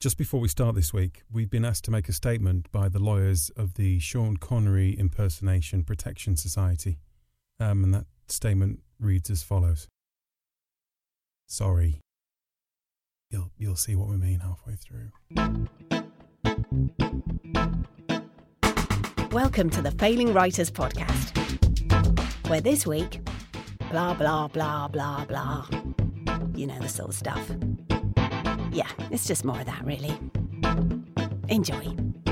Just before we start this week, we've been asked to make a statement by the lawyers of the Sean Connery Impersonation Protection Society. And that statement reads as follows. Sorry. You'll see what we mean halfway through. Welcome to the Failing Writers Podcast, where this week, blah, blah, blah, blah, blah. You know the sort of stuff. Yeah, it's just more of that, really. Enjoy.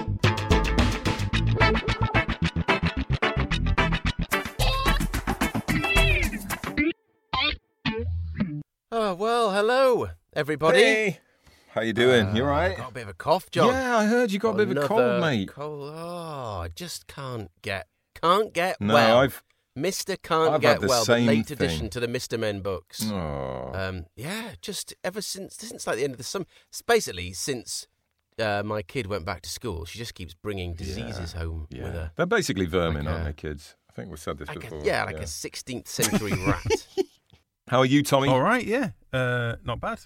Oh, well, hello, everybody. Hey, how you doing? You all right? Got a bit of a cough, John. Yeah, I heard you got a bit of a cold, mate. Cold. Oh, I just can't get No, well. I've Can't Get had the Well, the same late addition thing. to the Mr. Men books. Oh. Yeah, just ever since like the end of the summer. Basically, since my kid went back to school, she just keeps bringing diseases home with her. They're basically vermin, Like aren't they, kids? I think we've said this before. A 16th century rat. How are you, Tommy? All right, yeah. Not bad.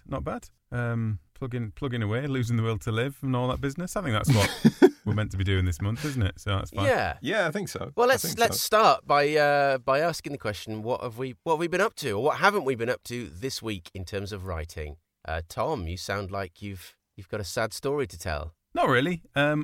Plugging away, losing the will to live and all that business. I think that's what we're meant to be doing this month, isn't it? So that's fine. Yeah, I think so. Well, let's start by asking the question: What have we been up to, or what haven't we been up to this week in terms of writing? Tom, you sound like you've got a sad story to tell. Not really.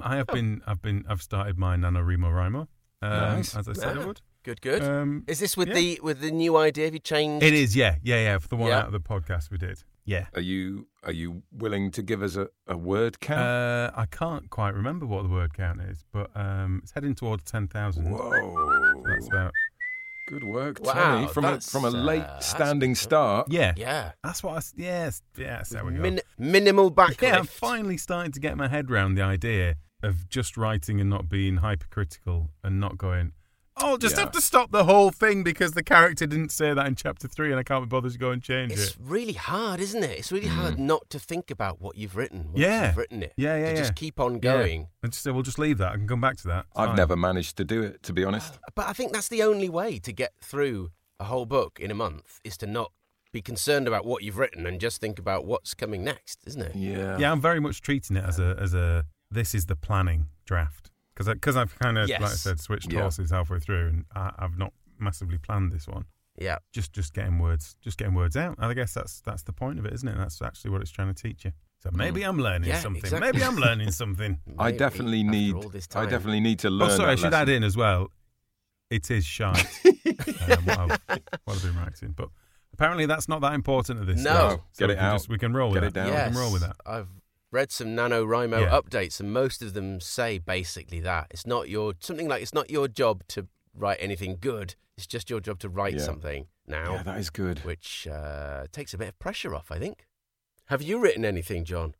I've started my NaNoWriMo. Nice. As I said I would. Good. Is this with the new idea? Have you changed? It is, yeah. For the one Yeah. out of the podcast we did. Yeah. Are you willing to give us a word count? I can't quite remember what the word count is, but it's heading towards 10,000. Whoa. That's about. Good work, Wow, Tommy. From a late that's standing good. start. Yeah. Yeah. That's what that's how we go. Minimal backlift. Yeah, I'm finally starting to get my head around the idea of just writing and not being hypercritical and not going, have to stop the whole thing because the character didn't say that in chapter 3 and I can't be bothered to go and change It's it. really hard, isn't it? It's really hard not to think about what you've written. Once Yeah. you've written it. Yeah. Just keep on going. Yeah. And just say, we'll just leave that. I can come back to that. It's I've fine. never managed to do it, to be honest. But I think that's the only way to get through a whole book in a month is to not be concerned about what you've written and just think about what's coming next, isn't it? Yeah. Yeah, I'm very much treating it as a this is the planning draft. Because I've kind of, Yes. like I said, switched Yeah. horses halfway through and I've not massively planned this one. Yeah. Just getting words out. I guess that's the point of it, isn't it? That's actually what it's trying to teach you. So maybe I'm learning Yeah, something. exactly. Maybe I'm learning something. I Maybe definitely after need. all this I time. definitely need to learn. Oh, sorry, that I should lesson. add in as well. It is shite. what I've been writing, but apparently that's not that important at this No. stage. So Get we it can out. we can roll Get with it that. down. We can roll with that. I've read some NaNoWriMo Yeah. updates, and most of them say basically that it's not your job to write anything good. It's just your job to write Yeah. something now, Yeah, that is good. which takes a bit of pressure off, I think. Have you written anything, John?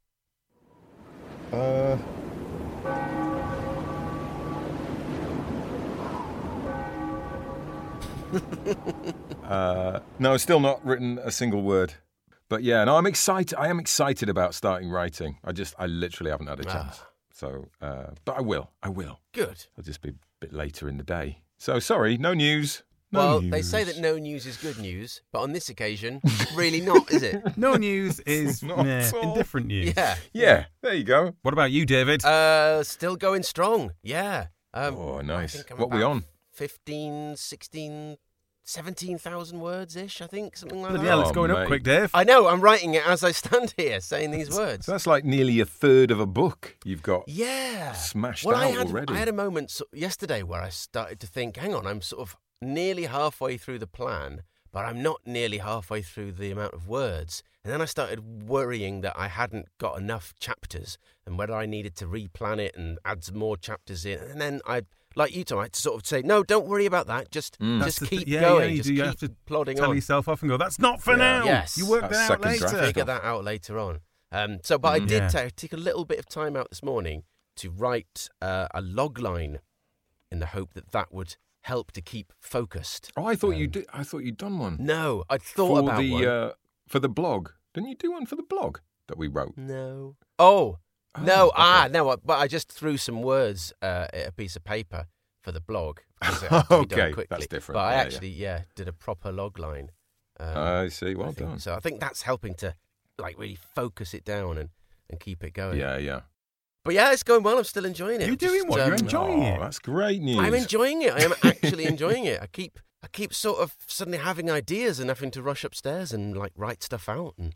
No, still not written a single word. But yeah, no, I'm excited. I am excited about starting writing. I literally haven't had a chance. So, but I will. Good. I'll just be a bit later in the day. So sorry, no news. No Well, news. they say that no news is good news, but on this occasion, really not, is it? No news is Not at all. indifferent news. Yeah. Yeah, there you go. What about you, David? Still going strong. Yeah. Oh, nice. I think I'm What we about on? 15, 16, 17,000 words-ish, I think, something like Bloody that. hell, it's Oh, going up mate. quick, Dave. I know, I'm writing it as I stand here saying these words. So that's like nearly a third of a book you've got Yeah. smashed Well, out I already. had a moment yesterday where I started to think, hang on, I'm sort of nearly halfway through the plan, but I'm not nearly halfway through the amount of words. And then I started worrying that I hadn't got enough chapters and whether I needed to replan it and add some more chapters in. And then I, like you, Tom, I had to sort of say, no, don't worry about that. Just That's the keep yeah, going. Yeah, just you keep have to plodding tell on. yourself off and go, that's not for Yeah. now. Yes. You work That's that out second later. draft. Figure that out later on. But I did Yeah. take a little bit of time out this morning to write a log line in the hope that would help to keep focused. Oh, I thought you did. I thought you'd done one No, I'd thought about one. For the blog. Didn't you do one for the blog that we wrote? No. Oh, no. okay. No. But I just threw some words at a piece of paper for the blog. Because it had to be done Okay, quickly. that's different. But I Yeah, actually, did a proper log line. I see. Well I think. done. So I think that's helping to like really focus it down and and keep it going. Yeah. But yeah, it's going well. I'm still enjoying it. You're doing what? You're enjoying it. That's great news. I'm enjoying it. I am actually enjoying it. I keep sort of suddenly having ideas and having to rush upstairs and like write stuff out and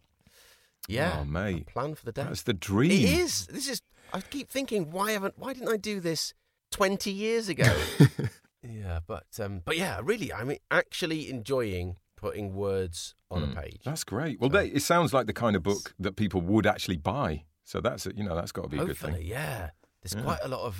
Oh, mate. plan for the day. That's the dream. It is. I keep thinking, why didn't I do this 20 years ago? Yeah, but yeah, really, I'm actually enjoying putting words on a page. That's great. Well, it sounds like the kind of book that people would actually buy. So that's that's got to be a good thing. Yeah. There's quite a lot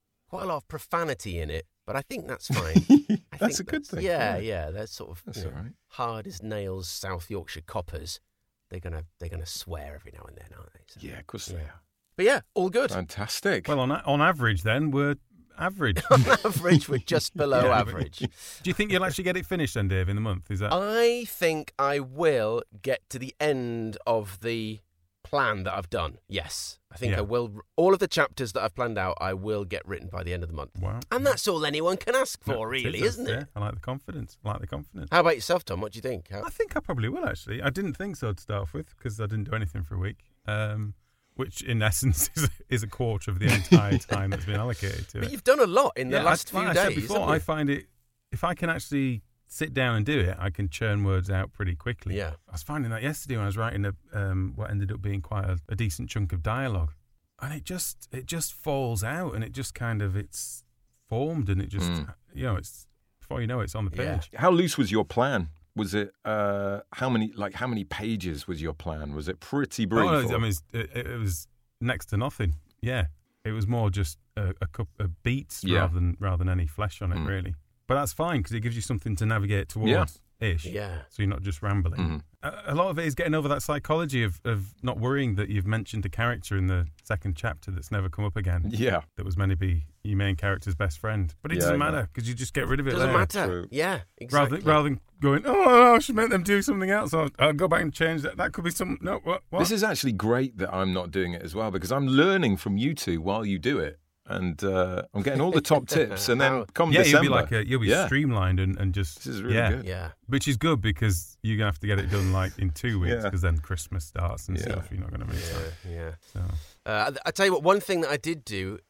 of profanity in it, but I think that's fine. That's a good thing. Yeah. They're sort of That's all right. hard as nails South Yorkshire coppers. They're gonna swear every now and then, aren't they? So, Yeah, of course they are. But yeah, all good. Fantastic. Well, on average, then we're average. On average, we're just below average. Do you think you'll actually get it finished then, Dave, in the month? Is that? I think I will get to the end of the plan that I've done. Yes. I think I will. All of the chapters that I've planned out, I will get written by the end of the month. Wow. And that's all anyone can ask for, really, isn't it? Yeah, I like the confidence. How about yourself, Tom? What do you think? I think I probably will, actually. I didn't think so to start off with because I didn't do anything for a week, which in essence is a quarter of the entire time that's been allocated to it. But you've done a lot in the last few like days. I said before, I find it, if I can actually sit down and do it, I can churn words out pretty quickly. Yeah. I was finding that yesterday when I was writing what ended up being quite a decent chunk of dialogue, and it just falls out, and it just kind of it's formed, and it just it's before you know it's on the page. How loose was your plan? Was it how many pages was your plan? Was it pretty brief? Oh, no, I mean, it was next to nothing. Yeah, it was more just a couple of beats rather than any flesh on it, really. But that's fine because it gives you something to navigate towards. Yeah. So you're not just rambling. A lot of it is getting over that psychology of not worrying that you've mentioned a character in the second chapter that's never come up again. Yeah. That was meant to be your main character's best friend. But it doesn't matter because you just get rid of it. Doesn't matter. True. Yeah, exactly. Rather than going, oh, I should make them do something else. I'll go back and change that. That could be some. No, what? This is actually great that I'm not doing it as well because I'm learning from you two while you do it. And I'm getting all the top tips, and then come December, you'll be streamlined and just. This is really good. Yeah, which is good because you're gonna have to get it done like in 2 weeks because then Christmas starts and stuff. You're not gonna miss that. Yeah. So. I tell you what, one thing that I did do,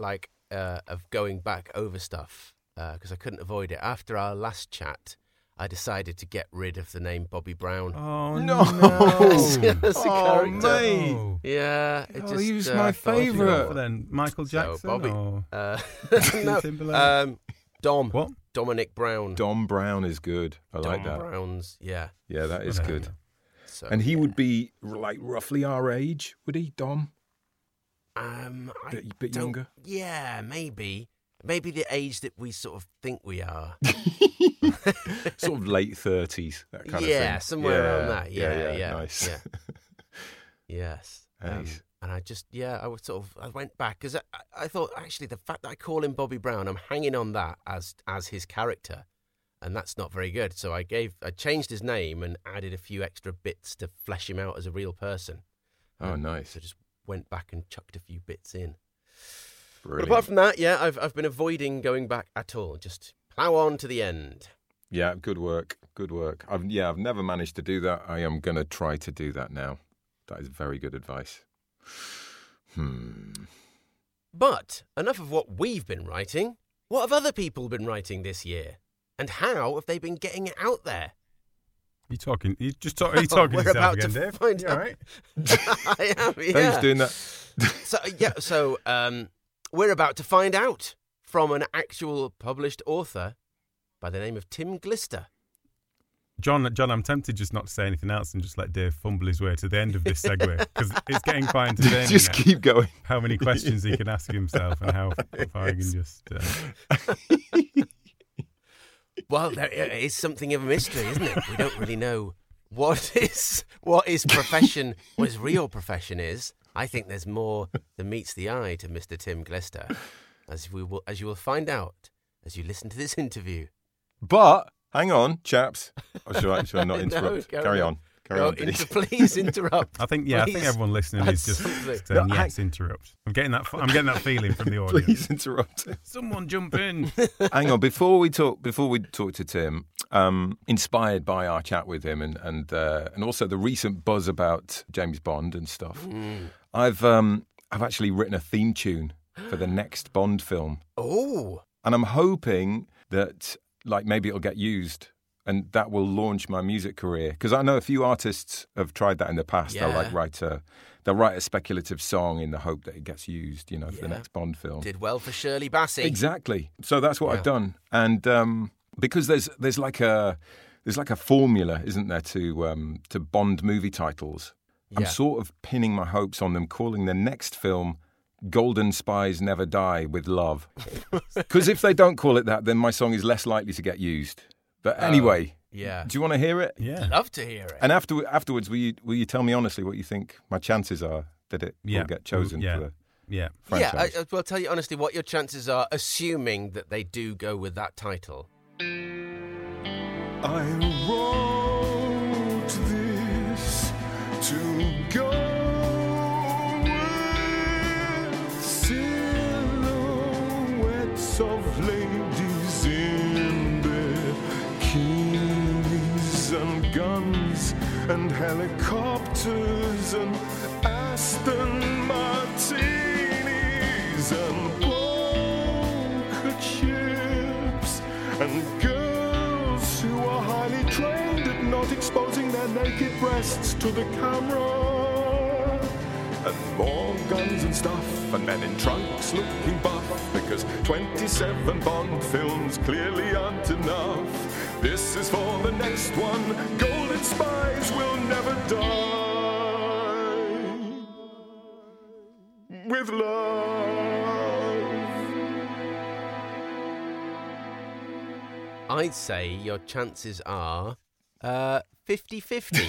of going back over stuff because I couldn't avoid it. After our last chat, I decided to get rid of the name Bobby Brown. Oh no! As a character. Mate. Yeah, he was my favourite. Then Michael Jackson So, Bobby, or no, Timberlake? Dom. What? Dominic Brown. Dom Brown is good. I like Dom that. Brown's, yeah. Yeah, that is good. So, And he would be like roughly our age, would he, Dom? Bit younger? Yeah, maybe. Maybe the age that we sort of think we are. Sort of late 30s, that kind of thing. Yeah, somewhere around that. Yeah. Nice. Yeah. Yes. Nice. And I just, I went back because I thought actually the fact that I call him Bobby Brown, I'm hanging on that as his character, and that's not very good. So I changed his name and added a few extra bits to flesh him out as a real person. Oh, nice. So just went back and chucked a few bits in. Brilliant. But apart from that, I've been avoiding going back at all. Just plough on to the end. Yeah, good work. Good work. I've never managed to do that. I am going to try to do that now. That is very good advice. But enough of what we've been writing. What have other people been writing this year? And how have they been getting it out there? Are you talking to yourself again, Dave? Find you out. all right? I am, yeah. Dave's doing that. So we're about to find out from an actual published author by the name of Tim Glister. John, I'm tempted just not to say anything else and just let Dave fumble his way to the end of this segue because it's getting quite entertaining. Just keep going. How many questions he can ask himself and how far he can just. Well, there is something of a mystery, isn't it? We don't really know what his profession, what his real profession is. I think there's more than meets the eye to Mr. Tim Glister, as you will find out as you listen to this interview. But hang on, chaps. Should I not interrupt? No, Carry on. Carry on, Dee. Please interrupt. I think everyone listening is just saying, yes, interrupt. I'm getting that feeling from the audience. Please interrupt. Someone jump in. Hang on, before we talk to Tim, inspired by our chat with him and also the recent buzz about James Bond and stuff, I've actually written a theme tune for the next Bond film. Oh. And I'm hoping that maybe it'll get used and that will launch my music career. Because I know a few artists have tried that in the past. Yeah. They'll write a speculative song in the hope that it gets used, for the next Bond film. Did well for Shirley Bassey. Exactly. So that's what I've done. And because there's like a formula, isn't there, to Bond movie titles. Yeah. I'm sort of pinning my hopes on them calling the next film Golden Spies Never Die with Love. Because if they don't call it that, then my song is less likely to get used. But anyway, do you want to hear it? Yeah. I'd love to hear it. And afterwards, will you tell me honestly what you think my chances are that it will get chosen for the franchise? Yeah, I'll tell you honestly what your chances are, assuming that they do go with that title. I wrote this to go with silhouettes of ladies in bikinis and guns and helicopters and Aston Martinis and poker chips and girls who are highly trained at not exposing their naked breasts to the camera. And more guns and stuff, and men in trunks looking buff, because 27 Bond films clearly aren't enough. This is for the next one. Golden Spies will never die. With love. I'd say your chances are 50-50.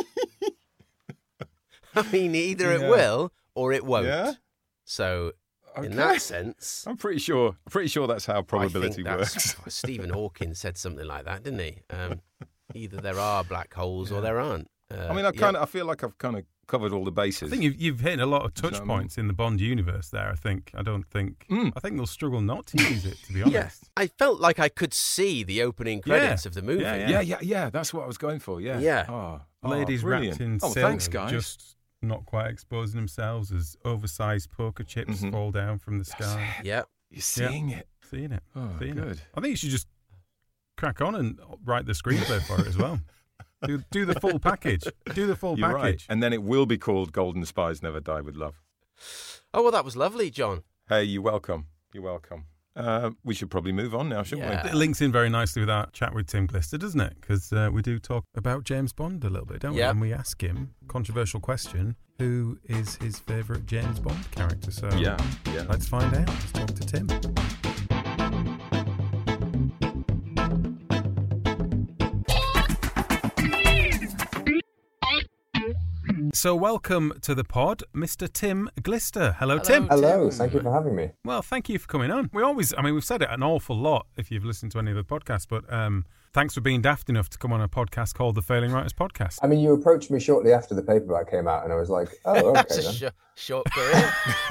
I mean, either it will or it won't. Yeah? So, in that sense, I'm pretty sure that's how probability I think works. Stephen Hawking said something like that, didn't he? Either there are black holes or there aren't. I feel like I've kind of covered all the bases. I think you've hit a lot of touch points in the Bond universe there. I think they'll struggle not to use it, to be honest. Yeah. I felt like I could see the opening credits of the movie. Yeah. That's what I was going for. Yeah. Yeah. Ladies brilliant. wrapped in silk, thanks, guys. just not quite exposing themselves as oversized poker chips fall down from the sky. Yeah. You're seeing it. Seeing it. Oh, seeing good. it. I think you should just crack on and write the screenplay for it as well. Do the full package. Do the full You're package. Right. And then it will be called Golden Spies Never Die with Love. Oh, well, that was lovely, John. Hey, you're welcome. You're welcome. We should probably move on now, shouldn't we? It links in very nicely with our chat with Tim Glister, doesn't it? Because we do talk about James Bond a little bit, don't we? And we ask him, controversial question, who is his favourite James Bond character? So let's find out. Let's talk to Tim. So welcome to the pod, Mr. Tim Glister. Hello, Tim. Hello, thank you for having me. Well, thank you for coming on. We've said it an awful lot if you've listened to any of the podcasts, but thanks for being daft enough to come on a podcast called the Failing Writers Podcast. I mean, you approached me shortly after the paperback came out, and I was like, oh, okay. That's a short career.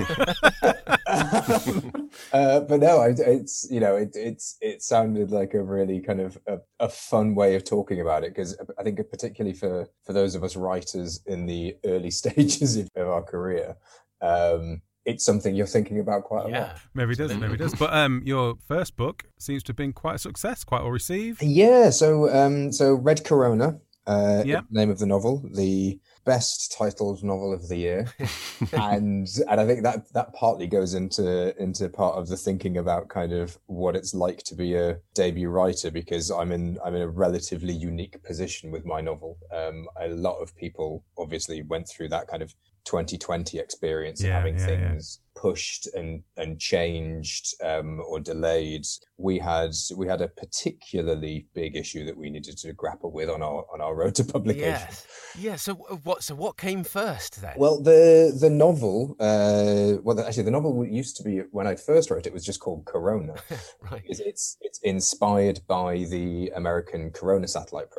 But no, it sounded like a really kind of a fun way of talking about it, because I think particularly for those of us writers in the early stages of our career, it's something you're thinking about quite a lot. Maybe it does. But your first book seems to have been quite a success, quite well received. Yeah, so Red Corona, name of the novel, the best titled novel of the year, and I think that partly goes into part of the thinking about kind of what it's like to be a debut writer, because I'm in a relatively unique position with my novel. A lot of people obviously went through that kind of 2020 experience of having things pushed and changed or delayed. We had a particularly big issue that we needed to grapple with on our road to publication. Yeah. So what came first then? Well, the novel. The novel used to be, when I first wrote it, was just called Corona. Right. It's inspired by the American Corona satellite program.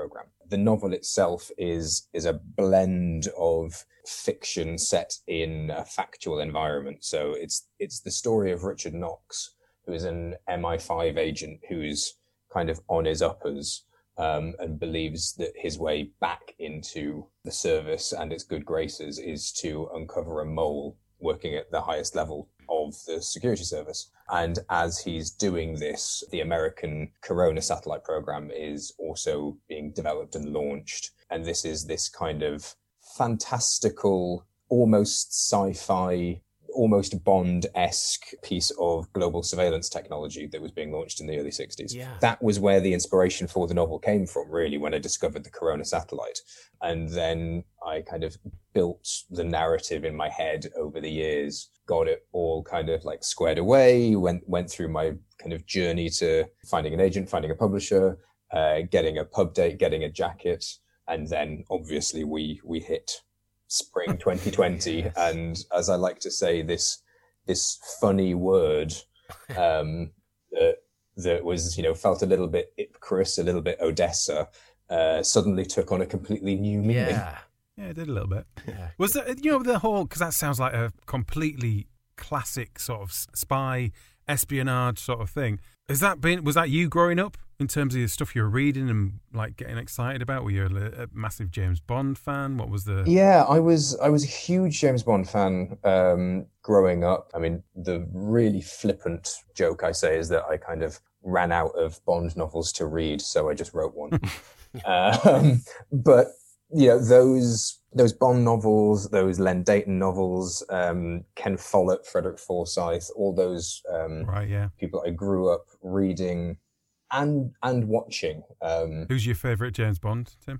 the novel itself is a blend of fiction set in a factual environment. So it's the story of Richard Knox, who is an MI5 agent who's kind of on his uppers, and believes that his way back into the service and its good graces is to uncover a mole working at the highest level of the security service. And as he's doing this, the American Corona satellite program is also being developed and launched. And this is this kind of fantastical, almost sci-fi, almost Bond-esque piece of global surveillance technology that was being launched in the early 60s. Yeah. That was where the inspiration for the novel came from, really, when I discovered the Corona satellite. And then I kind of built the narrative in my head over the years, got it all kind of like squared away, went through my kind of journey to finding an agent, finding a publisher, getting a pub date, getting a jacket. And then obviously we hit spring 2020. Yes. And as I like to say, this funny word that was, felt a little bit Icarus, a little bit Odessa, suddenly took on a completely new meaning. Yeah. Yeah, it did a little bit. Yeah. Was that, the whole, because that sounds like a completely classic sort of spy espionage sort of thing. Was that you growing up in terms of the stuff you were reading and like getting excited about? Were you a massive James Bond fan? What was the... Yeah, I was a huge James Bond fan growing up. I mean, the really flippant joke I say is that I kind of ran out of Bond novels to read, so I just wrote one. But those Bond novels, those Len Deighton novels, Ken Follett, Frederick Forsyth, all those people I grew up reading and watching. Who's your favourite James Bond, Tim?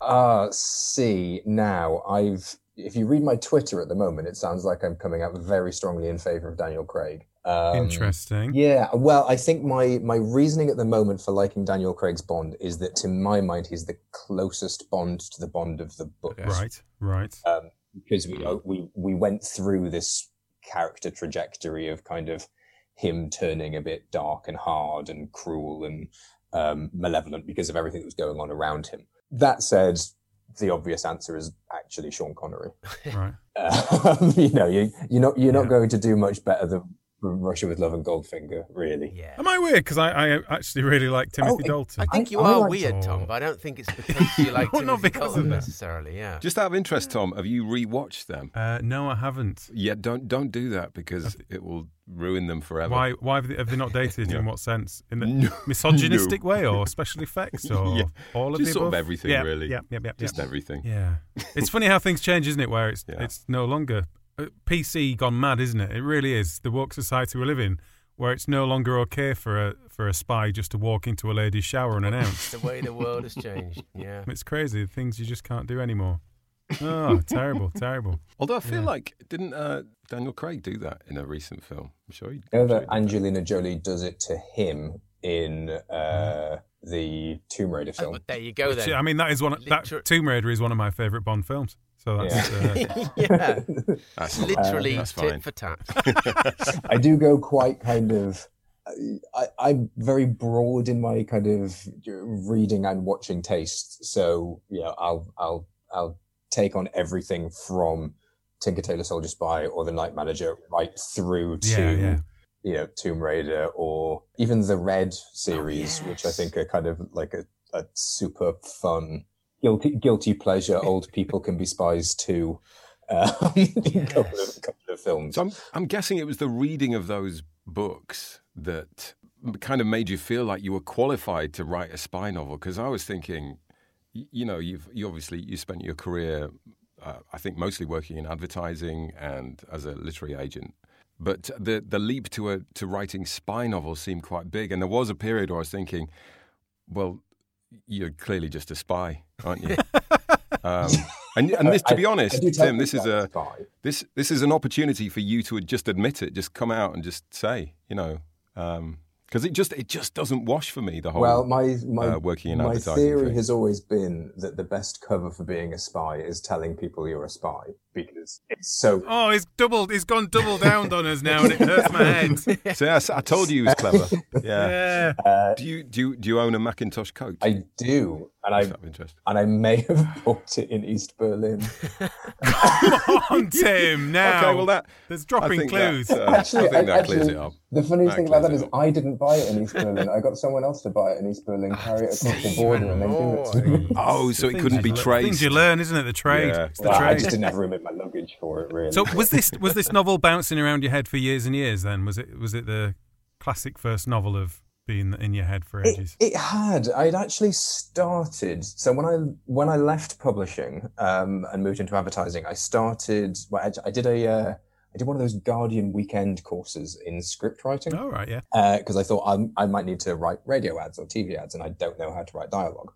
If you read my Twitter at the moment, it sounds like I'm coming out very strongly in favour of Daniel Craig. Interesting. Yeah, well, I think my reasoning at the moment for liking Daniel Craig's Bond is that, to my mind, he's the closest Bond to the Bond of the books. Right. Because we went through this character trajectory of kind of him turning a bit dark and hard and cruel and malevolent because of everything that was going on around him. That said, the obvious answer is actually Sean Connery. Right. You're not going to do much better than Russia with Love and Goldfinger, really. Yeah. Am I weird? Because I actually really like Timothy Dalton. I think you are weird, Tom, but I don't think it's because you like Timothy Dalton necessarily, yeah. Just out of interest, Tom, have you rewatched them? No, I haven't. Yeah, don't do that because it will ruin them forever. Why have they not dated? In what sense? In the misogynistic way, or special effects, or all of the above? Just sort of everything, really. Yeah. Just everything. Yeah. It's funny how things change, isn't it? Where it's no longer PC gone mad, isn't it? It really is. The woke society we live in, where it's no longer okay for a spy just to walk into a lady's shower unannounced. The way the world has changed. Yeah. It's crazy. Things you just can't do anymore. Oh, terrible. Although I feel like, didn't Daniel Craig do that in a recent film? I'm sure he did. That Angelina Jolie does it to him in the Tomb Raider film. There you go then. I mean, that Tomb Raider is one of my favourite Bond films. So that's that's literally tit for tat. I do go quite kind of. I'm very broad in my kind of reading and watching tastes. So I'll take on everything from Tinker Tailor Soldier Spy or The Night Manager right through to Tomb Raider or even the Red series, which I think are kind of like a super fun. Guilty pleasure. Old people can be spies too. Couple of films. So I'm guessing it was the reading of those books that kind of made you feel like you were qualified to write a spy novel. Because I was thinking, you obviously spent your career, I think, mostly working in advertising and as a literary agent. But the leap to writing spy novels seemed quite big, and there was a period where I was thinking, well, you're clearly just a spy, aren't you? And this, to be honest, Tim, this is an opportunity for you to just admit it, just come out and just say, because it just doesn't wash for me. The whole working in advertising. My theory thing has always been that the best cover for being a spy is telling people you're a spy. because it's so. Oh, he's gone double down on us now, and it hurts my head. So yes, I told you he was clever. Yeah. Yeah. Do you own a Macintosh coat? I do, and I may have bought it in East Berlin. Come on, Tim. Now, Okay, well there's dropping clues. Actually, I think that clears it up. The funniest thing about that clears is it up. I didn't buy it in East Berlin. I got someone else to buy it in East Berlin, carry it across the border, and then give it to me. Oh, so it couldn't be traced. Things you learn, isn't it? The trade. Yeah. It's the Well, I trade. just didn't have room in my luggage for it, really. So was this novel bouncing around your head for years and years? Then was it the classic first novel of being in your head for ages? It had. I'd actually started. So when I left publishing and moved into advertising, I started. Well, I did one of those Guardian weekend courses in script writing. Oh, right, yeah. Because I thought I might need to write radio ads or TV ads, and I don't know how to write dialogue.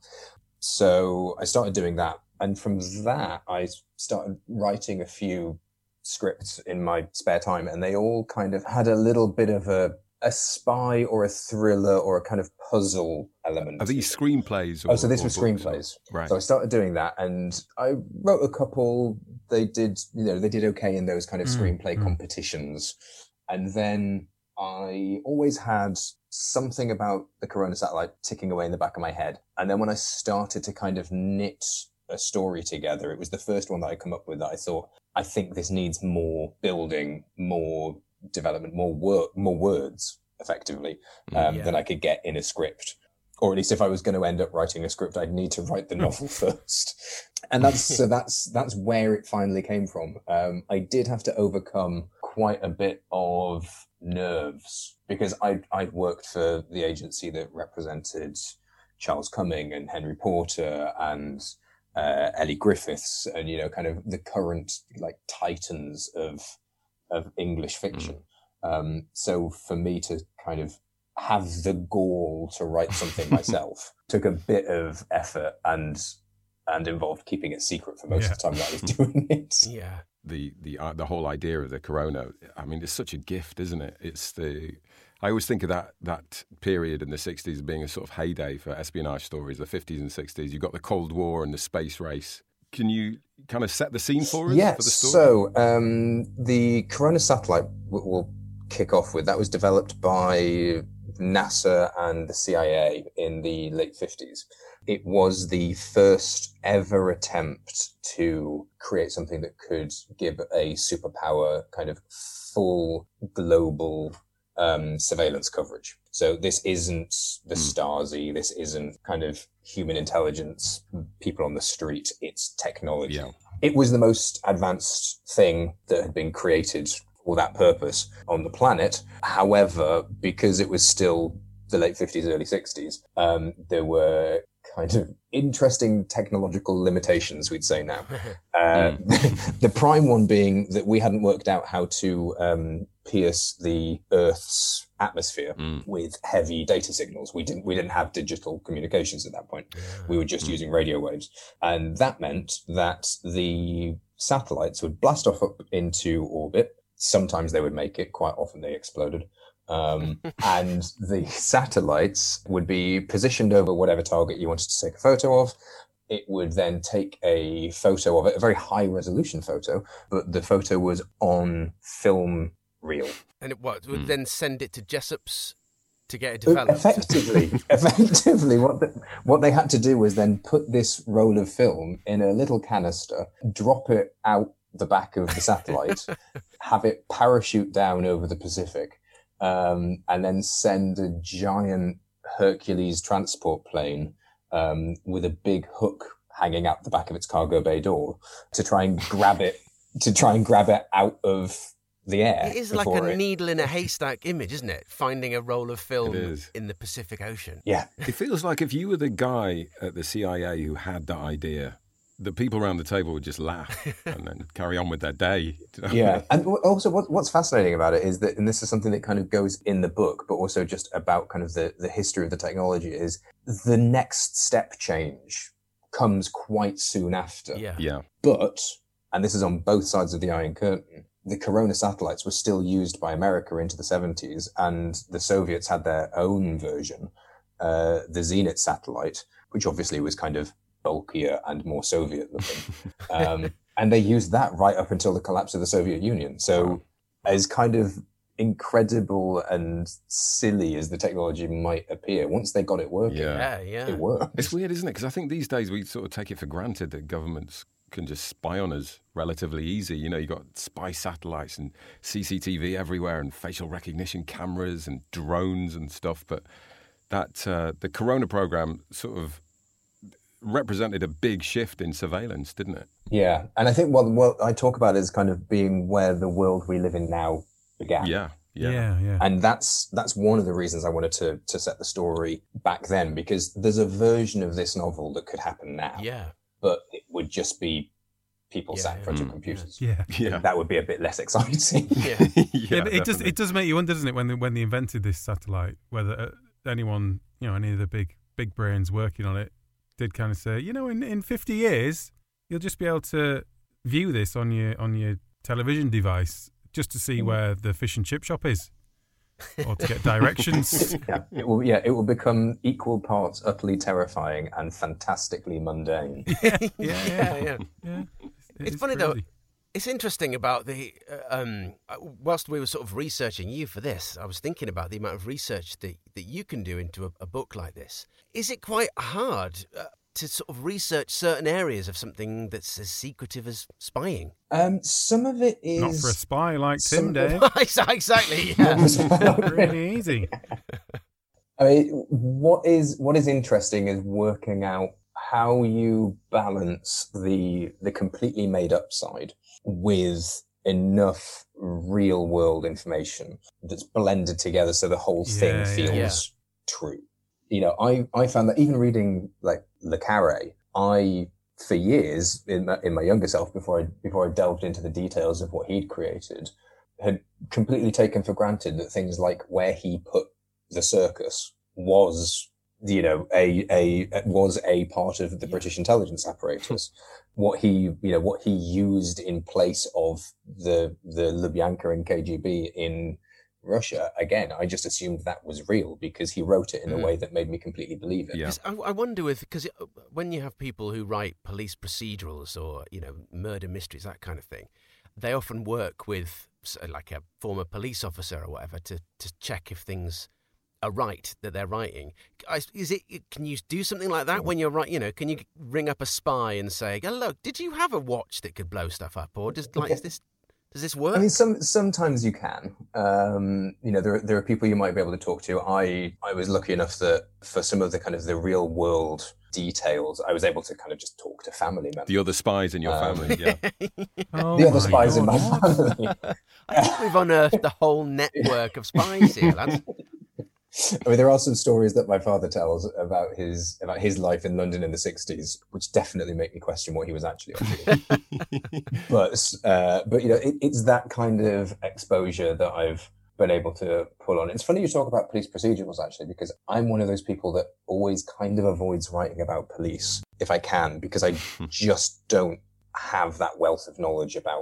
So I started doing that, and from that I started writing a few scripts in my spare time, and they all kind of had a little bit of a spy or a thriller or a kind of puzzle element. Are these screenplays? So this was books? screenplays. Right. So I started doing that, and I wrote a couple. They did okay in those kind of screenplay competitions. And then I always had something about the Corona satellite ticking away in the back of my head. And then when I started to kind of knit a story together, it was the first one that I come up with that I thought, I think this needs more building, more development, more words, effectively, than I could get in a script. Or at least if I was going to end up writing a script, I'd need to write the novel first. And that's where it finally came from. I did have to overcome quite a bit of nerves because I'd worked for the agency that represented Charles Cumming and Henry Porter and Ellie Griffiths and, kind of the current like titans of English fiction. So for me to kind of have the gall to write something myself took a bit of effort and involved keeping it secret for most of the time that I was doing it. Yeah. The whole idea of the Corona, I mean, it's such a gift, isn't it? I always think of that period in the 60s as being a sort of heyday for espionage stories, the 50s and 60s. You've got the Cold War and the space race. Can you kind of set the scene for us? Yes. For the story? So the Corona satellite we'll kick off with. That was developed by NASA and the CIA in the late 50s. It was the first ever attempt to create something that could give a superpower kind of full global surveillance coverage. So this isn't the Stasi, this isn't kind of human intelligence, people on the street, it's technology. Yeah. It was the most advanced thing that had been created for that purpose on the planet. However, because it was still the late 50s, early 60s, there were kind of interesting technological limitations, we'd say now. The prime one being that we hadn't worked out how to pierce the Earth's atmosphere with heavy data signals. We didn't have digital communications at that point. We were just using radio waves. And that meant that the satellites would blast off up into orbit. Sometimes they would make it, quite often they exploded. And the satellites would be positioned over whatever target you wanted to take a photo of. It would then take a photo of it, a very high resolution photo, but the photo was on film reel. And it would then send it to Jessop's to get it developed. Effectively, what they had to do was then put this roll of film in a little canister, drop it out the back of the satellite, have it parachute down over the Pacific, and then send a giant Hercules transport plane with a big hook hanging out the back of its cargo bay door to try and grab it out of the air. It is like a needle in a haystack image, isn't it? Finding a roll of film in the Pacific Ocean. Yeah. It feels like if you were the guy at the CIA who had that idea, the people around the table would just laugh and then carry on with their day. Yeah. And also what's fascinating about it is that, and this is something that kind of goes in the book, but also just about kind of the history of the technology, is the next step change comes quite soon after. Yeah. But, and this is on both sides of the Iron Curtain, the Corona satellites were still used by America into the 70s, and the Soviets had their own version, the Zenit satellite, which obviously was kind of bulkier and more Soviet looking. And they used that right up until the collapse of the Soviet Union. So as kind of incredible and silly as the technology might appear, once they got it working, it worked. It's weird, isn't it? Because I think these days we sort of take it for granted that governments can just spy on us relatively easy. You know, you got spy satellites and CCTV everywhere and facial recognition cameras and drones and stuff. But that the Corona program sort of represented a big shift in surveillance, didn't it? Yeah, and I think what I talk about is kind of being where the world we live in now began. Yeah. And that's one of the reasons I wanted to set the story back then, because there's a version of this novel that could happen now. Yeah. But it would just be people sat in front of computers. Yeah. That would be a bit less exciting. But it does make you wonder, doesn't it, when they invented this satellite, whether anyone, any of the big brains working on it did kind of say, in 50 years, you'll just be able to view this on your television device just to see where the fish and chip shop is, or to get directions. It will become equal parts utterly terrifying and fantastically mundane. Yeah. It's funny though. It's interesting about the whilst we were sort of researching you for this, I was thinking about the amount of research that you can do into a book like this. Is it quite hard to sort of research certain areas of something that's as secretive as spying? Some of it is not for a spy like Tim, Dave. Exactly. Yeah. Really easy. I mean, what is interesting is working out how you balance the completely made up side with enough real world information that's blended together so the whole thing feels true. I found that even reading like Le Carré, I for years in my younger self before I delved into the details of what he'd created, had completely taken for granted that things like where he put the circus was a part of the British intelligence apparatus. What he used in place of the Lubyanka and KGB in Russia, again, I just assumed that was real because he wrote it in a way that made me completely believe it. Yeah. I wonder because when you have people who write police procedurals or murder mysteries, that kind of thing, they often work with like a former police officer or whatever to check if things are right that they're writing. Can you do something like that when you're right? Can you ring up a spy and say, "Oh, look, did you have a watch that could blow stuff up?" Or does this work? I mean, sometimes you can. There are people you might be able to talk to. I was lucky enough that for some of the kind of the real world details, I was able to kind of just talk to family members. The other spies in your family, yeah. The other spies in my family. I think we've unearthed the whole network of spies here, lads. I mean, there are some stories that my father tells about his life in London in the 60s, which definitely make me question what he was actually up to. But it's that kind of exposure that I've been able to pull on. It's funny you talk about police procedurals, actually, because I'm one of those people that always kind of avoids writing about police if I can, because I just don't have that wealth of knowledge about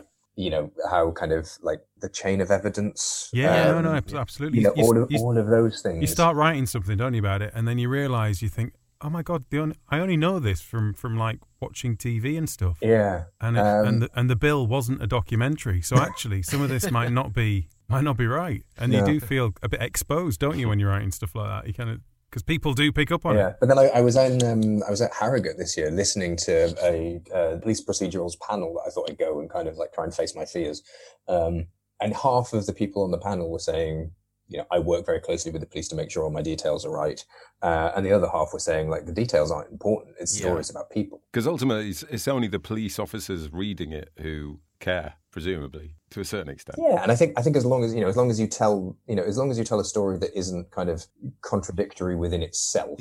how kind of like the chain of evidence. Absolutely. All of those things. You start writing something, don't you, about it, and then you realise, you think, oh my God, I only know this from like watching TV and stuff. Yeah. And the bill wasn't a documentary, so actually some of this might not be right, and you do feel a bit exposed, don't you, when you're writing stuff like that? You kind of, because people do pick up on it. Yeah, but then I was at Harrogate this year listening to a police procedurals panel that I thought I'd go and kind of like try and face my fears. And half of the people on the panel were saying, I work very closely with the police to make sure all my details are right. And the other half were saying, like, the details aren't important. It's stories about people. Because ultimately, it's only the police officers reading it who care, presumably, to a certain extent. Yeah, and I think as long as you tell a story that isn't kind of contradictory within itself,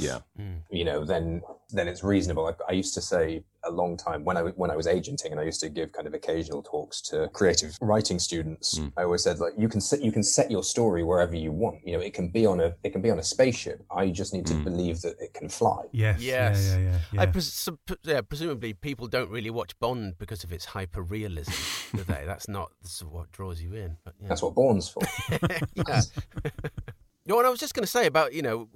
then it's reasonable. I used to say a long time when I was agenting, and I used to give kind of occasional talks to creative writing students. I always said, like, you can set your story wherever you want. It can be on a spaceship. I just need to believe that it can fly. Yes. Yeah. Presumably people don't really watch Bond because of its hyper realism, do they? That's what draws you in. But, That's what Bourne's for. Yeah. What I was just going to say about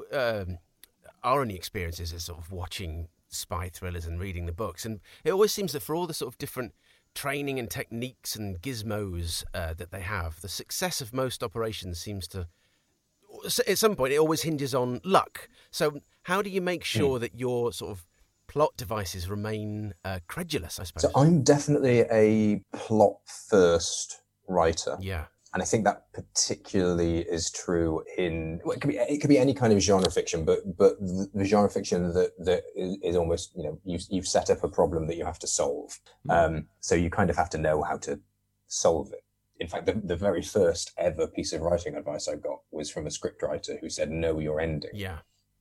our only experiences is sort of watching spy thrillers and reading the books, and it always seems that for all the sort of different training and techniques and gizmos that they have, the success of most operations seems to, at some point, it always hinges on luck. So how do you make sure that your sort of plot devices remain credulous, I suppose? So I'm definitely a plot-first writer. Yeah. And I think that particularly is true in, well, it could be any kind of genre fiction, but the genre fiction that is almost, you know, you've set up a problem that you have to solve. So you kind of have to know how to solve it. In fact, the very first ever piece of writing advice I got was from a scriptwriter who said, know your ending. Yeah.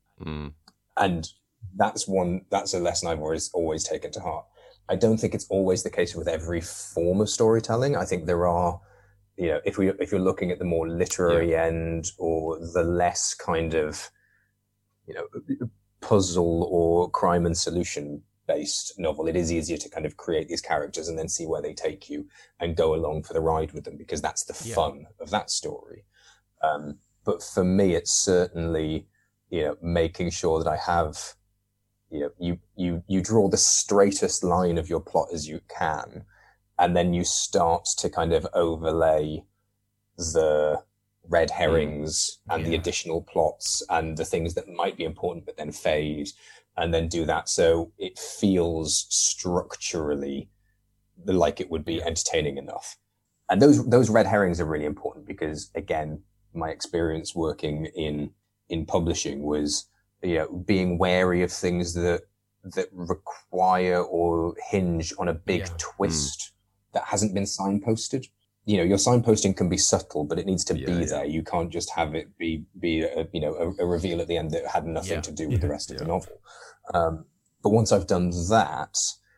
And that's a lesson I've always taken to heart. I don't think it's always the case with every form of storytelling. I think there are, you know, if you're looking at the more literary end or the less kind of, you know, puzzle or crime and solution based novel, it is easier to kind of create these characters and then see where they take you and go along for the ride with them, because that's the fun of that story. But for me, it's certainly, you know, making sure that I have, you know, you draw the straightest line of your plot as you can, and then you start to kind of overlay the red herrings and the additional plots and the things that might be important but then fade, and then do that so it feels structurally like it would be entertaining enough. And those red herrings are really important because, again, my experience working in publishing was, you know, being wary of things that require or hinge on a big twist that hasn't been signposted. You know, your signposting can be subtle, but it needs to be there. You can't just have it be a reveal at the end that had nothing to do with the rest of the novel. But once I've done that,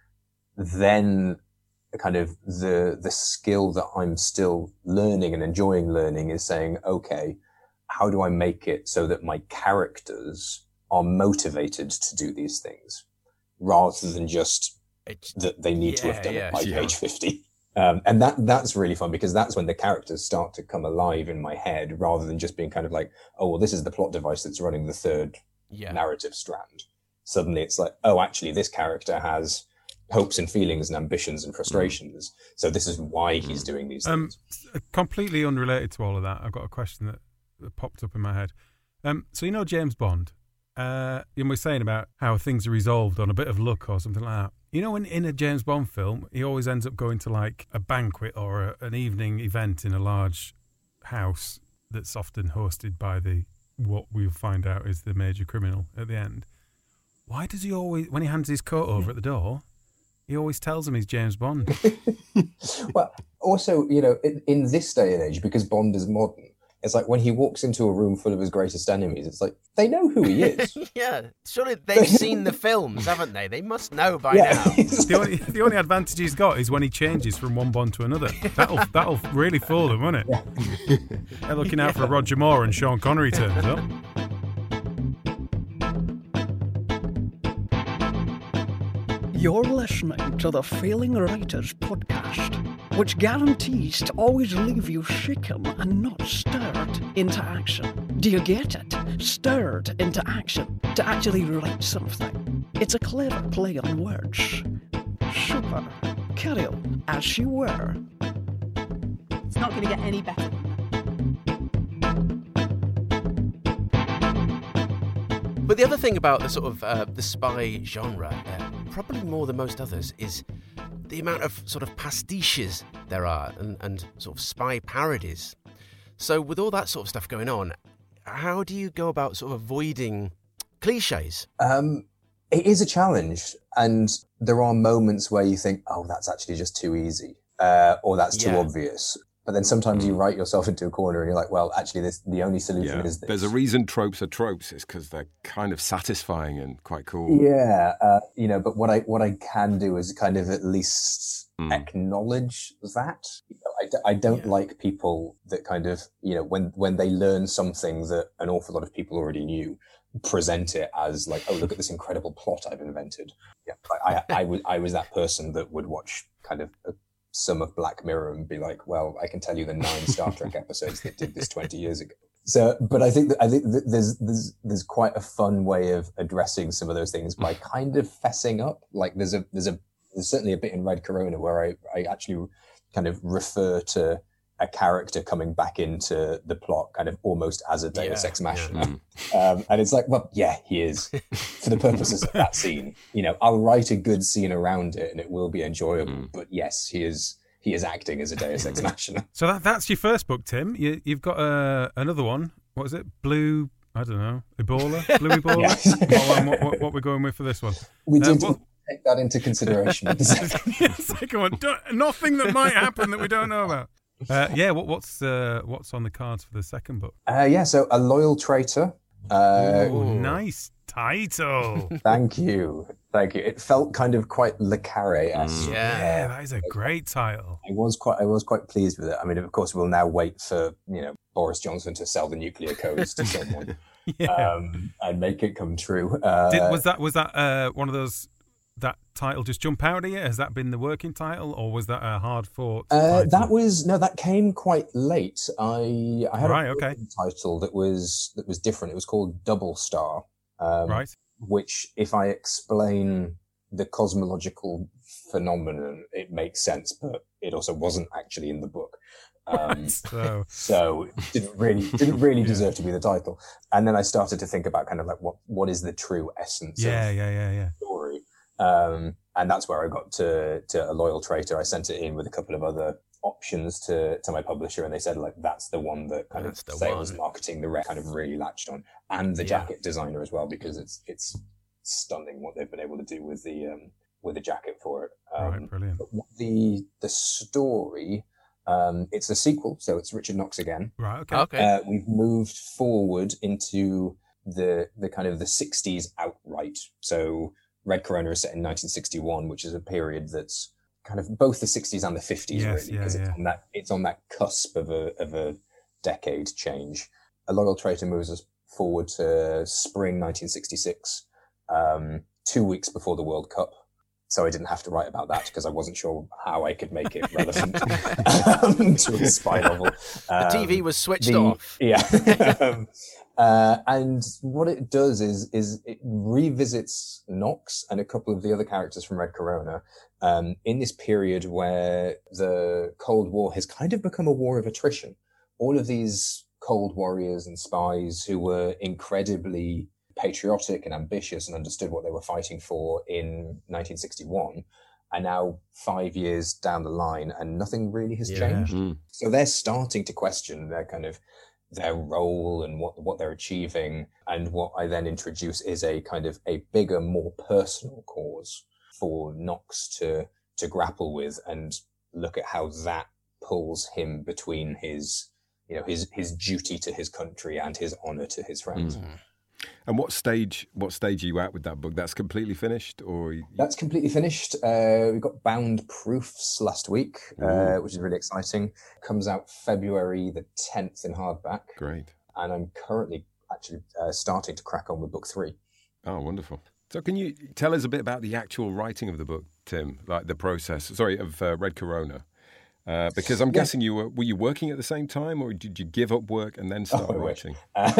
then kind of the skill that I'm still learning and enjoying learning is saying, okay, how do I make it so that my characters are motivated to do these things rather than just that they need to have done it by page 50. And that's really fun, because that's when the characters start to come alive in my head, rather than just being kind of like, oh, well, this is the plot device that's running the third narrative strand. Suddenly it's like, oh, actually, this character has hopes and feelings and ambitions and frustrations. So this is why he's doing these things. Completely unrelated to all of that, I've got a question that popped up in my head. So, you know, James Bond, you were saying about how things are resolved on a bit of luck or something like that. You know, in a James Bond film, he always ends up going to like a banquet or an evening event in a large house that's often hosted by what we'll find out is the major criminal at the end. Why does he always, when he hands his coat over at the door, he always tells him he's James Bond? Well, also, you know, in this day and age, because Bond is modern, it's like when he walks into a room full of his greatest enemies, it's like, they know who he is. Surely they've seen the films, haven't they? They must know by now. The only advantage he's got is when he changes from one Bond to another. That'll really fool them, won't it? Yeah. They're looking out for Roger Moore and Sean Connery turns up. You're listening to the Failing Writers podcast, which guarantees to always leave you shaken and not stirred into action. Do you get it? Stirred into action. To actually write something. It's a clever play on words. Super. Carry on as you were. It's not going to get any better than that. But the other thing about the sort of the spy genre, probably more than most others, is the amount of sort of pastiches there are and sort of spy parodies. So with all that sort of stuff going on, how do you go about sort of avoiding cliches? It is a challenge, and there are moments where you think, oh, that's actually just too easy, or that's too obvious. But then sometimes you write yourself into a corner and you're like, well, actually, the only solution is this. There's a reason tropes are tropes. It's because they're kind of satisfying and quite cool. Yeah, you know, but what I can do is kind of at least acknowledge that. You know, I don't like people that kind of, you know, when they learn something that an awful lot of people already knew, present it as like, oh, look at this incredible plot I've invented. Yeah, I was that person that would watch kind of some of Black Mirror and be like, well, I can tell you the 9 Star Trek episodes that did this 20 years ago. So, but I think that there's quite a fun way of addressing some of those things by kind of fessing up. Like there's a there's certainly a bit in Red Corona where I actually kind of refer to a character coming back into the plot kind of almost as a Deus Ex Machina. And it's like, well, yeah, he is for the purposes of that scene. You know, I'll write a good scene around it and it will be enjoyable. But yes, he is acting as a Deus Ex Machina. So that's your first book, Tim. You've got another one. What is it? Blue, I don't know, Ebola? Blue Ebola? What we're going with for this one? We did take that into consideration. Second one. Nothing that might happen that we don't know about. What's on the cards for the second book? So A Loyal Traitor. Nice title. Thank you. It felt kind of quite Le Carré-esque. Yeah, that is a great title. I was quite pleased with it. I mean, of course, we'll now wait for Boris Johnson to sell the nuclear codes to someone and make it come true. Was that one of those? That title just jump out at you? Has that been the working title, or was that a hard fought title? That came quite late. I had a working title that was different. It was called Double Star. Which, if I explain the cosmological phenomenon, it makes sense, but it also wasn't actually in the book. So didn't really deserve to be the title. And then I started to think about kind of like what is the true essence of the story. And that's where I got to A Loyal Traitor. I sent it in with a couple of other options to my publisher, and they said, like, that's the one that kind of sales, marketing, the rest kind of really latched on, and the jacket designer as well, because it's stunning what they've been able to do with the jacket for it. Brilliant. But the story, it's a sequel, so it's Richard Knox again. Right. Okay. We've moved forward into the kind of the 60s outright. So Red Corona is set in 1961, which is a period that's kind of both the 60s and the 50s, really, because it's on that cusp of a decade change. A Loyal Traitor moves us forward to spring 1966, 2 weeks before the World Cup. So I didn't have to write about that because I wasn't sure how I could make it relevant to a spy novel. The TV was switched off. Yeah. And what it does is it revisits Knox and a couple of the other characters from Red Corona in this period where the Cold War has kind of become a war of attrition. All of these Cold Warriors and spies who were incredibly patriotic and ambitious and understood what they were fighting for in 1961 are now 5 years down the line and nothing really has changed. So they're starting to question their role and what they're achieving. And what I then introduce is a kind of a bigger, more personal cause for Knox to grapple with and look at how that pulls him between his duty to his country and his honor to his friends. And what stage are you at with that book? That's completely finished, or That's completely finished. We got bound proofs last week, which is really exciting. Comes out February the 10th in hardback. Great. And I'm currently actually starting to crack on with book 3. Oh, wonderful. So can you tell us a bit about the actual writing of the book, Tim? Like the process, of Red Corona? Because I'm guessing were you working at the same time, or did you give up work and then start writing?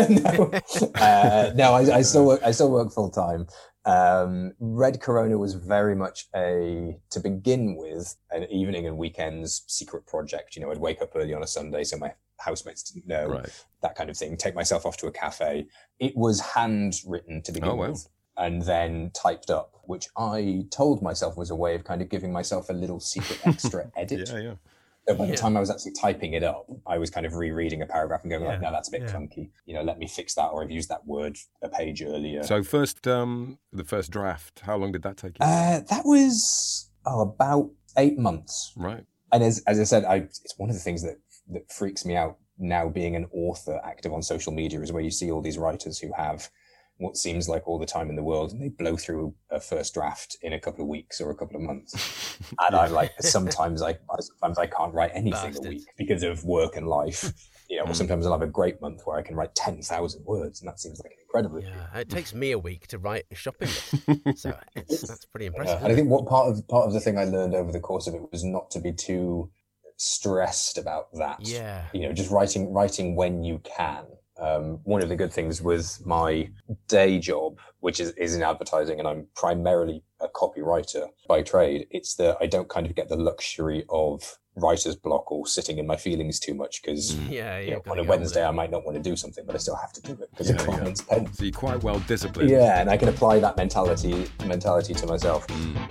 No, I still work full time. Red Corona was very much to begin with, an evening and weekends secret project. I'd wake up early on a Sunday so my housemates didn't know, that kind of thing. Take myself off to a cafe. It was handwritten to begin with, and then typed up, which I told myself was a way of kind of giving myself a little secret extra edit. So by the time I was actually typing it up, I was kind of rereading a paragraph and going like, no, that's a bit clunky. Let me fix that, or I've used that word a page earlier. So the first draft, how long did that take you? That was about 8 months. Right. And as I said, it's one of the things that freaks me out now, being an author active on social media, is where you see all these writers who have what seems like all the time in the world, and they blow through a first draft in a couple of weeks or a couple of months. And I'm like, sometimes I can't write anything a week because of work and life. Or sometimes I'll have a great month where I can write 10,000 words, and that seems like an incredible. Yeah, it takes me a week to write a shopping list, so that's pretty impressive. And I think what part of the thing I learned over the course of it was not to be too stressed about that. Yeah. Just writing when you can. One of the good things with my day job, which is in advertising, and I'm primarily a copywriter by trade, it's that I don't kind of get the luxury of writer's block or sitting in my feelings too much, because on a Wednesday I might not want to do something, but I still have to do it because the client's paying. So you're quite well disciplined. Yeah, and I can apply that mentality to myself.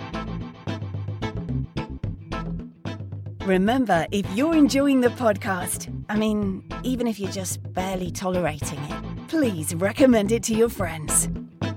Remember, if you're enjoying the podcast, I mean, even if you're just barely tolerating it, please recommend it to your friends.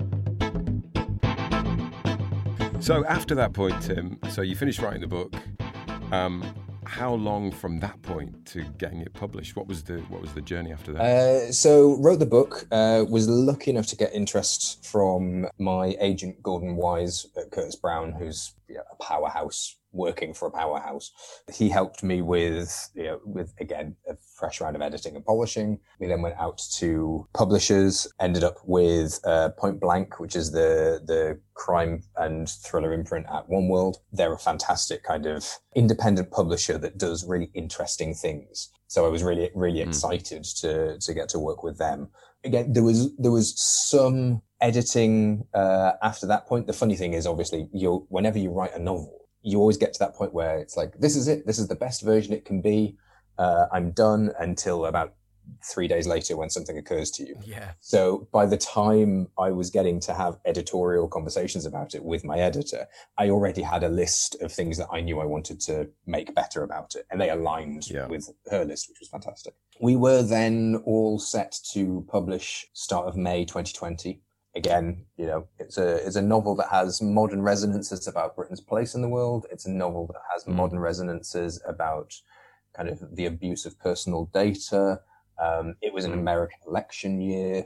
So after that point, Tim, so you finished writing the book. How long from that point to getting it published? What was the journey after that? So wrote the book, was lucky enough to get interest from my agent Gordon Wise at Curtis Brown, who's a powerhouse, working for a powerhouse. He helped me with again a fresh round of editing and polishing. We then went out to publishers, ended up with Point Blank, which is the crime and thriller imprint at One World. They're a fantastic kind of independent publisher that does really interesting things. So I was really excited to get to work with them. Again, there was some editing after that point. The funny thing is, obviously, whenever you write a novel, you always get to that point where it's like, this is it. This is the best version it can be. I'm done, until about 3 days later when something occurs to you. Yeah. So by the time I was getting to have editorial conversations about it with my editor, I already had a list of things that I knew I wanted to make better about it. And they aligned with her list, which was fantastic. We were then all set to publish start of May 2020. Again, it's a novel that has modern resonances about Britain's place in the world. It's a novel that has modern resonances about kind of the abuse of personal data. It was an American election year.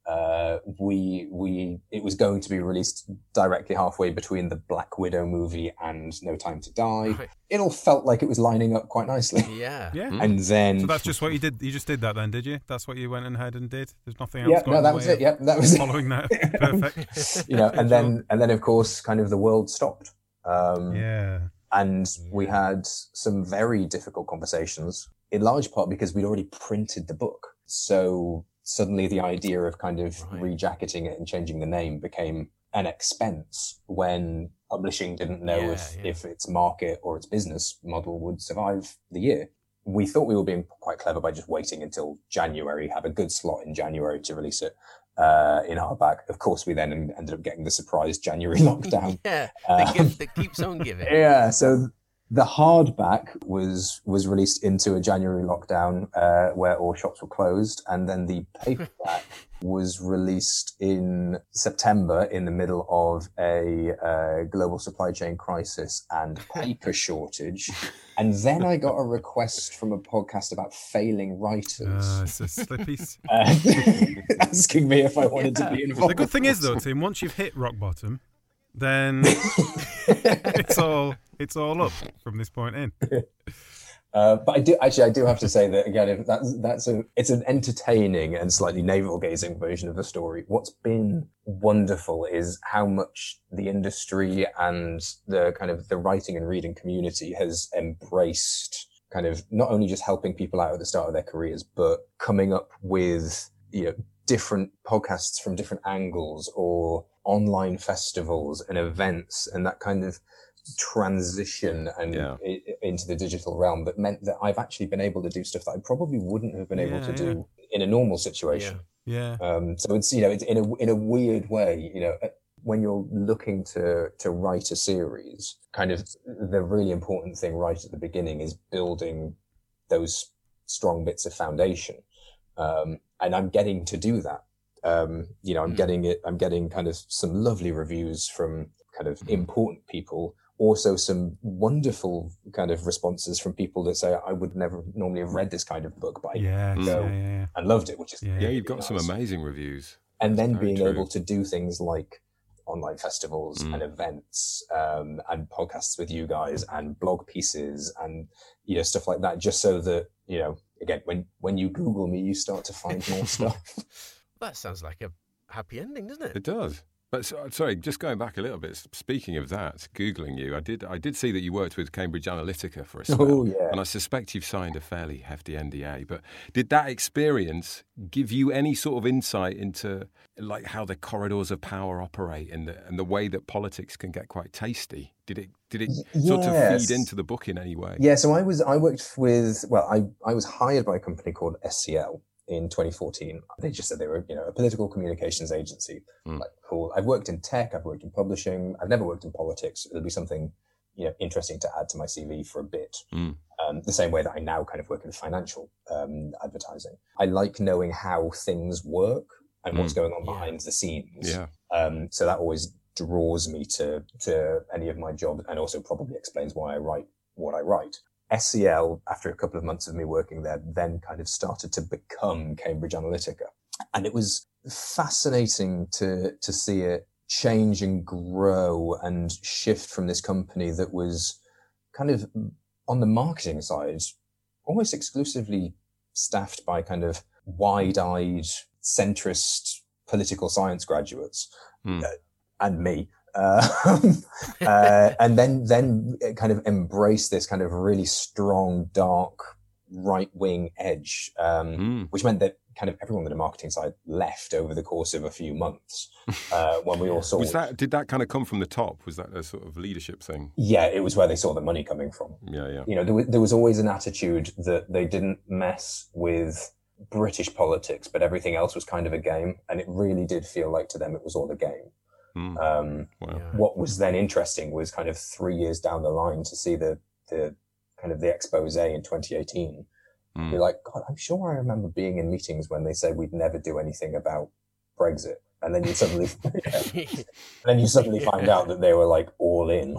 It was going to be released directly halfway between the Black Widow movie and No Time to Die. Right. It all felt like it was lining up quite nicely. Yeah. And then... So that's just what you did? You just did that then, did you? That's what you went ahead and did? There's nothing else going on? Yeah, no, that was it. Yeah, that was following that. Perfect. And then, of course, kind of the world stopped. And we had some very difficult conversations, in large part because we'd already printed the book. So suddenly the idea of kind of rejacketing it and changing the name became an expense when publishing didn't know if its market or its business model would survive the year. We thought we were being quite clever by just waiting until January, have a good slot in January to release it in hardback. Of course, we then ended up getting the surprise January lockdown. The gift that keeps on giving. So the hardback was released into a January lockdown where all shops were closed, and then the paperback was released in September in the middle of a global supply chain crisis and paper shortage. And then I got a request from a podcast about failing writers. It's a slippies. Asking me if I wanted to be involved. The good thing is, though, Tim, once you've hit rock bottom, then it's all up from this point in. But I do have to say that again, it's an entertaining and slightly navel-gazing version of the story. What's been wonderful is how much the industry and the kind of the writing and reading community has embraced kind of not only just helping people out at the start of their careers, but coming up with different podcasts from different angles or online festivals and events and that kind of transition and into the digital realm that meant that I've actually been able to do stuff that I probably wouldn't have been able to do in a normal situation. So it's it's in a weird way, when you're looking to write a series, kind of the really important thing right at the beginning is building those strong bits of foundation. And I'm getting to do that. I'm getting kind of some lovely reviews from kind of important people. Also some wonderful kind of responses from people that say, I would never normally have read this kind of book, but I loved it, which is you've got some amazing reviews. And then being able to do things like online festivals and events and podcasts with you guys and blog pieces and stuff like that, just so that again, when you Google me, you start to find more stuff. That sounds like a happy ending, doesn't it? It does. But sorry, just going back a little bit. Speaking of that, googling you, I did see that you worked with Cambridge Analytica for a spell, Oh, yeah. and I suspect you've signed a fairly hefty NDA. But did that experience give you any sort of insight into like how the corridors of power operate and the way that politics can get quite tasty? Did it sort of feed into the book in any way? Yeah. So I worked with. Well, I was hired by a company called SCL in 2014. They just said they were, a political communications agency. Like, cool. I've worked in tech, I've worked in publishing, I've never worked in politics. It'll be something, interesting to add to my CV for a bit. The same way that I now kind of work in financial advertising. I like knowing how things work and what's going on behind the scenes. Yeah. So that always draws me to any of my jobs, and also probably explains why I write what I write. SCL, after a couple of months of me working there, then kind of started to become Cambridge Analytica. And it was fascinating to see it change and grow and shift from this company that was kind of, on the marketing side, almost exclusively staffed by kind of wide-eyed, centrist political science graduates, and me. And then kind of embrace this kind of really strong, dark, right-wing edge, which meant that kind of everyone on the marketing side left over the course of a few months, when we all saw. Did that kind of come from the top? Was that a sort of leadership thing? Yeah, it was where they saw the money coming from. Yeah. There was always an attitude that they didn't mess with British politics, but everything else was kind of a game, and it really did feel like to them it was all a game. Wow. What was then interesting was kind of 3 years down the line to see the kind of the expose in 2018. You're like, God, I'm sure I remember being in meetings when they said we'd never do anything about Brexit, and then you suddenly, find out that they were like all in.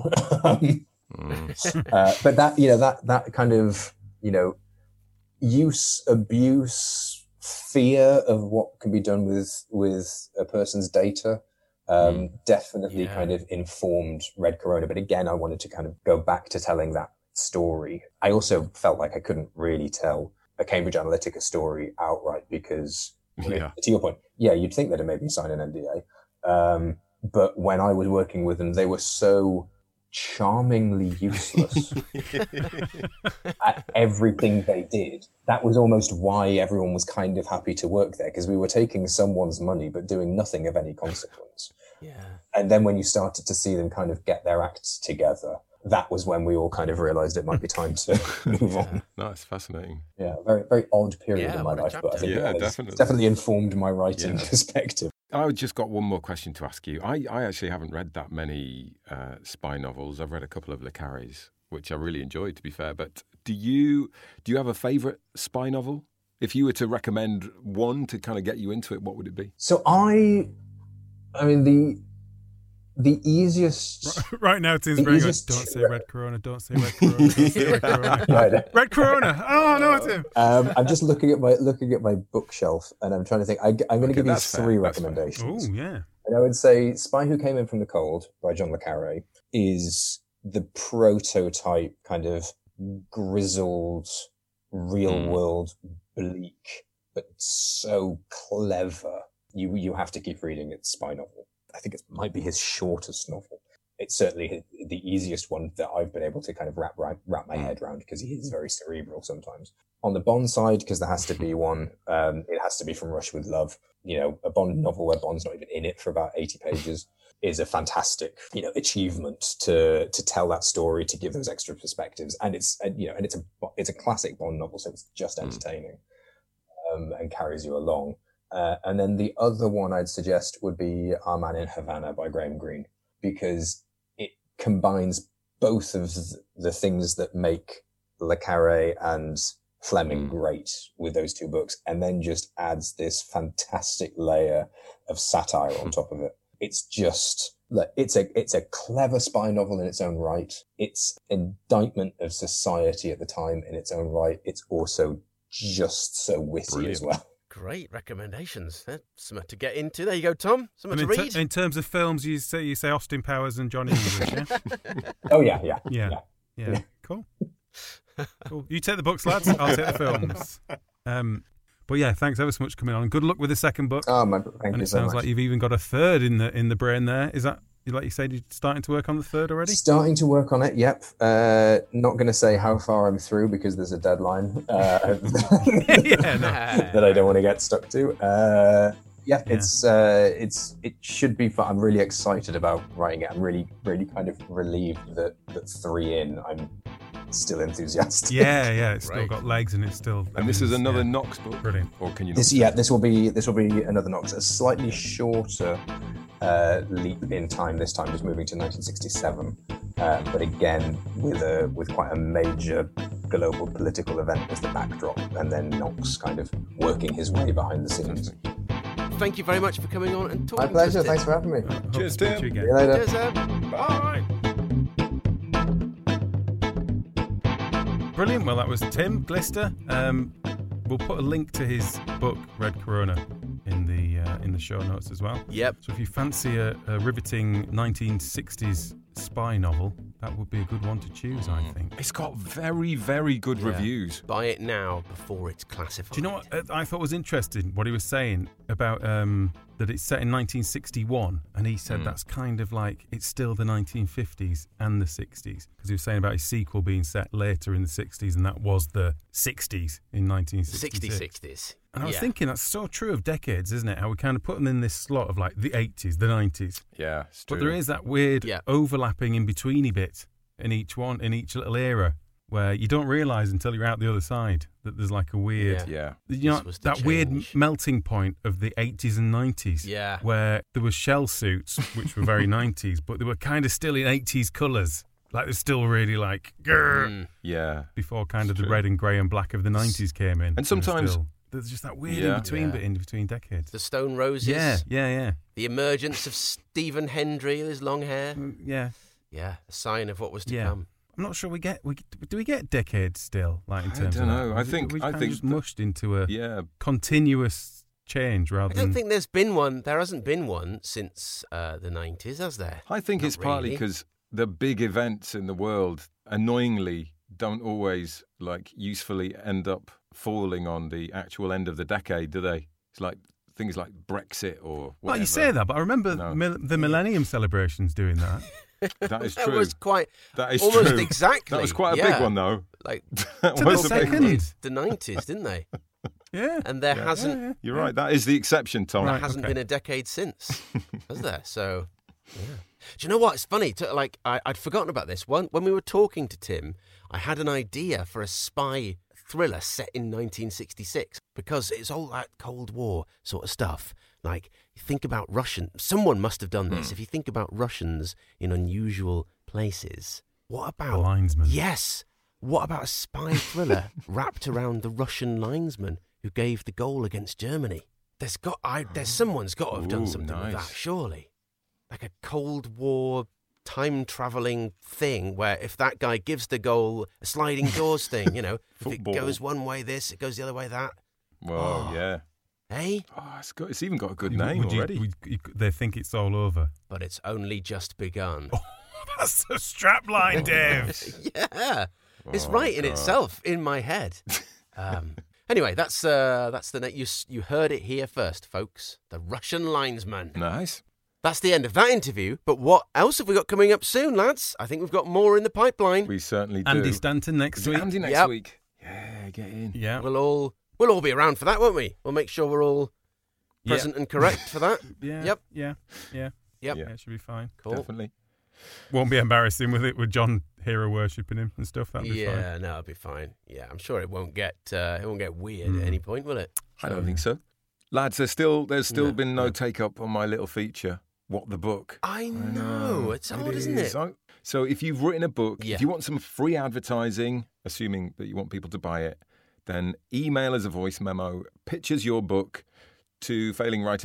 But that kind of use, abuse, fear of what can be done with a person's data. Definitely kind of informed Red Corona. But again, I wanted to kind of go back to telling that story. I also felt like I couldn't really tell a Cambridge Analytica story outright because, to your point, you'd think that it made me sign an NDA. But when I was working with them, they were so charmingly useless at everything they did. That was almost why everyone was kind of happy to work there, because we were taking someone's money but doing nothing of any consequence. And then when you started to see them kind of get their acts together, that was when we all kind of realized it might be time to move on. Nice, fascinating. Yeah, very, very odd period in my life, but I think it definitely informed my writing perspective. I've just got one more question to ask you. I actually haven't read that many spy novels. I've read a couple of Le Carré's, which I really enjoyed, to be fair. But do you have a favourite spy novel? If you were to recommend one to kind of get you into it, what would it be? So I mean, the easiest... Right now, Tim's very good. Don't say Red Corona, don't say Red Corona, don't say Red Corona. Red Corona! Oh, no, Tim! I'm just looking at my bookshelf, and I'm trying to think. I'm going to give you three recommendations. Oh, yeah. And I would say Spy Who Came In From the Cold by John le Carré is the prototype kind of grizzled, real-world, bleak, but so clever. You have to keep reading it, spy novel. I think it might be his shortest novel. It's certainly the easiest one that I've been able to kind of wrap my head around, because he is very cerebral sometimes. On the Bond side, because there has to be one, it has to be From Russia with Love. A Bond novel where Bond's not even in it for about 80 pages is a fantastic, achievement to tell that story, to give those extra perspectives. And it's a classic Bond novel, so it's just entertaining, and carries you along. And then the other one I'd suggest would be Our Man in Havana by Graham Greene, because it combines both of the things that make Le Carré and Fleming great with those two books, and then just adds this fantastic layer of satire on top of it. It's just, it's a clever spy novel in its own right. It's indictment of society at the time in its own right. It's also just so witty as well. Great recommendations. That's something to get into. There you go, Tom. Something to read. In terms of films, you say Austin Powers and Johnny English, yeah? Oh, yeah. Cool. You take the books, lads. I'll take the films. But yeah, thanks ever so much for coming on. And good luck with the second book. Oh, man, thank and you it so sounds much. like you've even got a third in the brain there. Is that, like you said, you're starting to work on the third already? Starting to work on it, yep. Not going to say how far I'm through because there's a deadline that I don't want to get stuck to. It should be fun. I'm really excited about writing it. I'm really, really kind of relieved that 3 in, I'm still enthusiastic. Yeah, it's still got legs and it's still. And this is another Knox book. Brilliant. Or can you? This will be another Knox. A slightly shorter leap in time. This time, just moving to 1967. But again, with quite a major global political event as the backdrop, and then Knox kind of working his way behind the scenes. Thank you very much for coming on and talking. My pleasure. to us, Thanks for having me. Cheers, Tim. Tim. See you later. Cheers, Em. Bye. Brilliant. Well, that was Tim Glister. We'll put a link to his book Red Corona in the show notes as well. Yep. So if you fancy a riveting 1960s spy novel, that would be a good one to choose, I think. It's got very, very good reviews. Buy it now before it's classified. Do you know what I thought was interesting? What he was saying about that it's set in 1961, and he said that's kind of like it's still the 1950s and the 60s, because he was saying about his sequel being set later in the 60s, and that was the 60s in 1966. 60s. And I was thinking that's so true of decades, isn't it? How we kind of put them in this slot of like the 80s, the 90s. Yeah, it's true. But there is that weird overlapping in-betweeny bit in each little era, where you don't realise until you're out the other side that there's like a weird, that weird melting point of the 80s and 90s, where there were shell suits, which were very 90s, but they were kind of still in 80s colours. Like they're still really like, before kind of the red and grey and black of the 90s came in. And sometimes there's just that weird in-between bit in between decades. The Stone Roses. Yeah. The emergence of Stephen Hendry with his long hair. Yeah, a sign of what was to come. I'm not sure do we get decades still, like in terms I don't of know. that? I think just mushed into a continuous change rather than. I don't think there's been one. There hasn't been one since the 90s, has there? I think it's partly because the big events in the world, annoyingly, don't always usefully end up falling on the actual end of the decade, do they? It's like things like Brexit or whatever. Well, you say that, but I remember the Millennium celebrations doing that. That is true. That was quite. That is almost true. Exactly. That was quite a big one, though. Like that was a big one. The 90s, didn't they? Yeah. And there hasn't. Yeah. You're right. That is the exception, Tom. There hasn't been a decade since, has there? So, yeah. Do you know what? It's funny. I'd forgotten about this. When we were talking to Tim, I had an idea for a spy thriller set in 1966 because it's all that Cold War sort of stuff. Like, you think about Russian. Someone must have done this. If you think about Russians in unusual places, what about the linesman? Yes. What about a spy thriller wrapped around the Russian linesman who gave the goal against Germany? Someone's got to have done something with that, surely. Like a Cold War time-travelling thing where if that guy gives the goal, a sliding doors thing, if it goes one way this, it goes the other way that. Well, yeah. Hey? Oh, it's even got a good name already. They think it's all over. But it's only just begun. Oh, that's a strapline, Dave. Yeah. It's right in itself, in my head. Anyway, that's the you heard it here first, folks. The Russian linesman. Nice. That's the end of that interview. But what else have we got coming up soon, lads? I think we've got more in the pipeline. We certainly do. Andy Stanton next week. Andy next week. Yeah, get in. Yeah. We'll all be around for that, won't we? We'll make sure we're all present and correct for that. Yeah. Yep. Yeah. Yep. Yeah, it should be fine. Cool. Definitely. Won't be embarrassing with John hero worshipping him and stuff. That'll be fine. Yeah, no, it'll be fine. Yeah, I'm sure it won't get weird at any point, will it? I don't think so. Lads, there's still been no take up on my little feature. What the book? I know. It's odd, isn't it? So if you've written a book, if you want some free advertising, assuming that you want people to buy it, then email us a voice memo, pictures your book to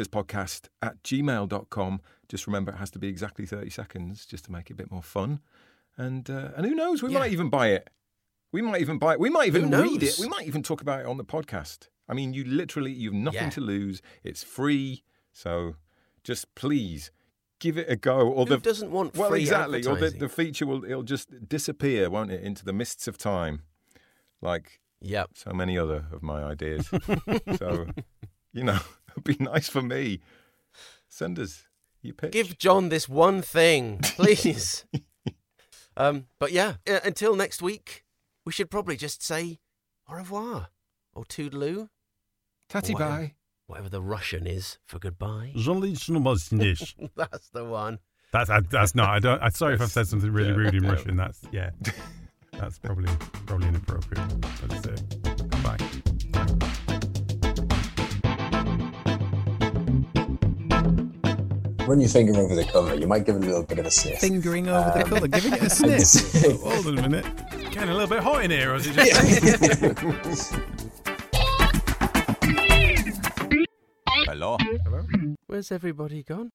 failingwriterspodcast@gmail.com. Just remember it has to be exactly 30 seconds just to make it a bit more fun. And who knows, we might even buy it. We might even buy it. We might even read it. We might even talk about it on the podcast. I mean, you've nothing to lose. It's free. So just please give it a go. Or Who doesn't want free advertising? Or the feature it'll just disappear, won't it, into the mists of time. Like Yep. So many other of my ideas. So, it'd be nice for me. Send us your pitch. Give John this one thing, please. But yeah, until next week, we should probably just say au revoir or toodaloo. Tatty bye. Whatever the Russian is for goodbye. That's That's the one. That's not. I'm sorry if I've said something really rude in Russian. That's probably inappropriate. Let's say goodbye. When you finger over the colour, you might give it a little bit of a sniff. Fingering over the colour, giving it a sniff. Hold on a minute. Getting a little bit hot in here, or is it just... Hello. Where's everybody gone?